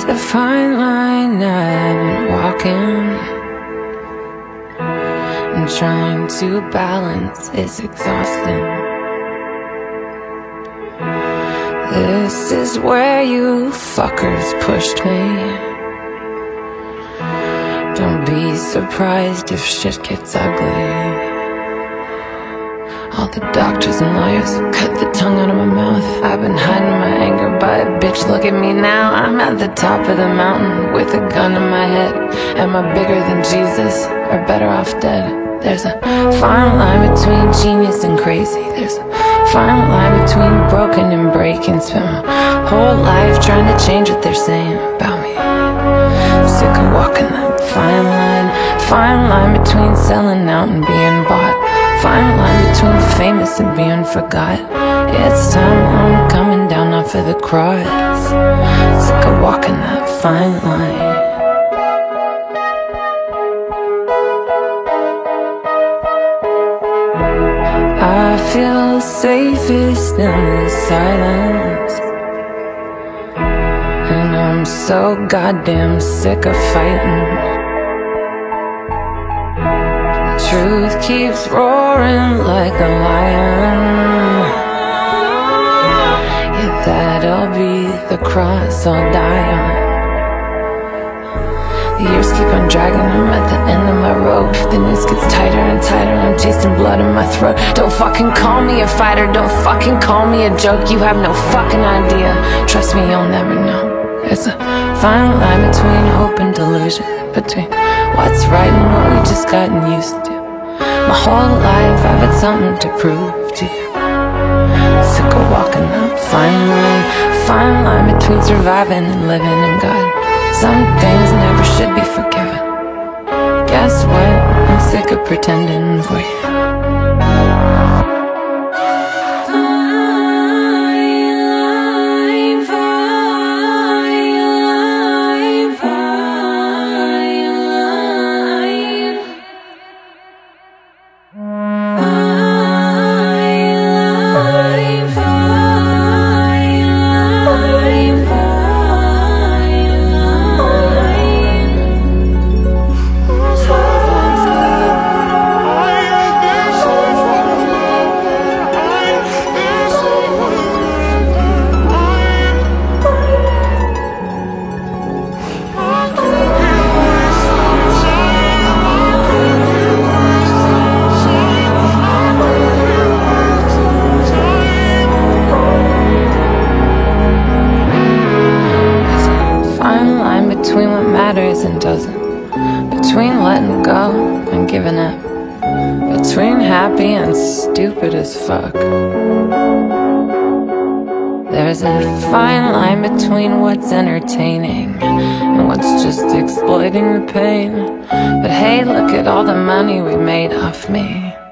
There's a fine line I've been walking, and trying to balance is exhausting. This is where you fuckers pushed me. Don't be surprised if shit gets ugly. All the doctors and lawyers cut the tongue out of my mouth. I've been hiding my anger, but bitch, look at me now. I'm at the top of the mountain with a gun in my head. Am I bigger than Jesus, or better off dead? There's a fine line between genius and crazy. There's a fine line between broken and breaking. Spent my whole life trying to change what they're saying about me. Sick of walking that fine line between selling out and being bought. Fine line between the famous and being forgot. It's time I'm coming down off of the cross. Sick of walking that fine line. I feel safest in the silence, and I'm so goddamn sick of fighting. Truth keeps roaring like a lion. Yeah, that'll be the cross I'll die on. The years keep on dragging, I'm at the end of my rope. The noose gets tighter and tighter, I'm tasting blood in my throat. Don't fucking call me a fighter, don't fucking call me a joke. You have no fucking idea, trust me, you'll never know. There's a fine line between hope and delusion, between what's right and what we just gotten used to. My whole life I've had something to prove to you. Sick of walking that fine line between surviving and living in God. Some things never should be forgiven. Guess what? I'm sick of pretending for you. Between what matters and doesn't, between letting go and giving up, between happy and stupid as fuck. There's a fine line between what's entertaining and what's just exploiting the pain. But hey, look at all the money we made off me.